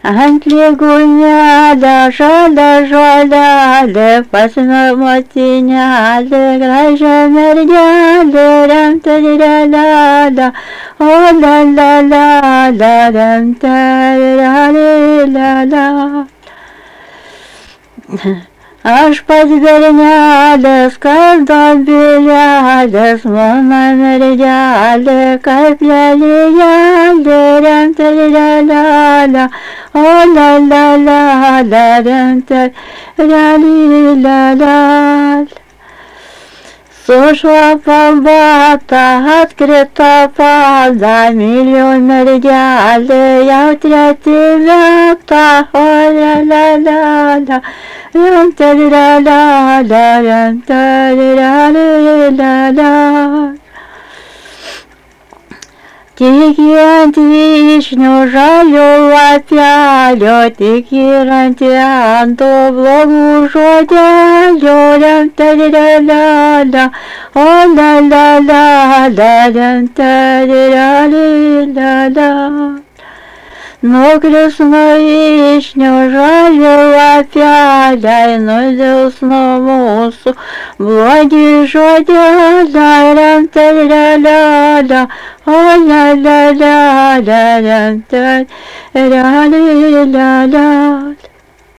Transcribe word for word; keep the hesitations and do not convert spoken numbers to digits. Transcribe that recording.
ant lygūnelė, žalia, žolelė, pasina motinelė, gražią mergelė, remtarelelė, o la la la la, remtarelelė. Aš pats bernelės, kaip dobilelės, mano mergelė, kaip lelijėlė, remtarelelė, o la la la la, remtarelelė. Sušlapo batą, atkrito pada, myliu mergelė, jau treti metą, o la la la la, remtarelelė, remtarelelė. Tik ant vyšnių žalių lapelio, tik įranti ant tų blogų žodelių, remtarelelė, o la la la la, remtarelelė. Nukris nuo vyšnių žalių lapeliai, nudils nuo mūsų blogi žodeliai, remtarelelė, o la la la la, remtarelelė.